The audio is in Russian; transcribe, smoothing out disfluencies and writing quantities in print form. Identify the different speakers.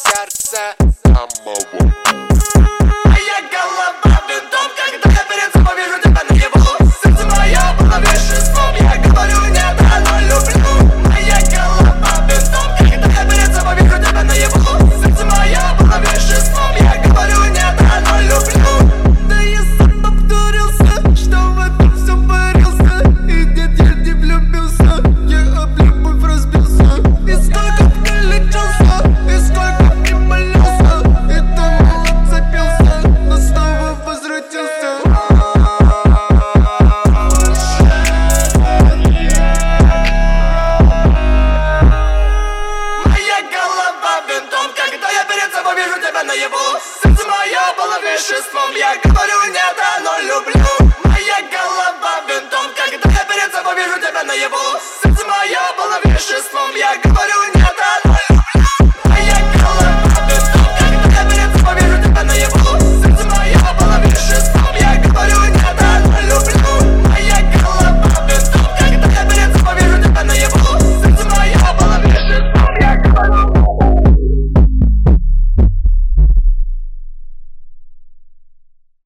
Speaker 1: сердце самого.
Speaker 2: Моя голова винтом, когда я перед собой вижу тебя наяву. Сердце мое было веществом, я говорю нет, оно люблю. Моя голова винтом, когда я перед собой вижу тебя наяву. Сердце мое было веществом, я говорю нет, оно люблю. Да я сам обдурился, что в этом все варился. И нет, я не влюбился, я об любовь разбился. И сколько ты лечился, и сколько ты молился, и думал, отцепился, но снова возвратился. Моя голова винтом, когда я перед собой вижу тебя наяву. Сердце мое было веществом, я говорю нет, оно люблю.